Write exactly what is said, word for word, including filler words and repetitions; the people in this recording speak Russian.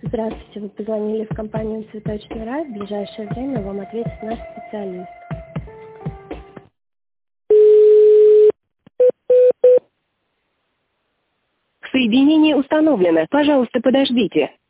Здравствуйте, вы позвонили в компанию «Цветочный рай». В ближайшее время вам ответит наш специалист. Соединение установлено. Пожалуйста, подождите.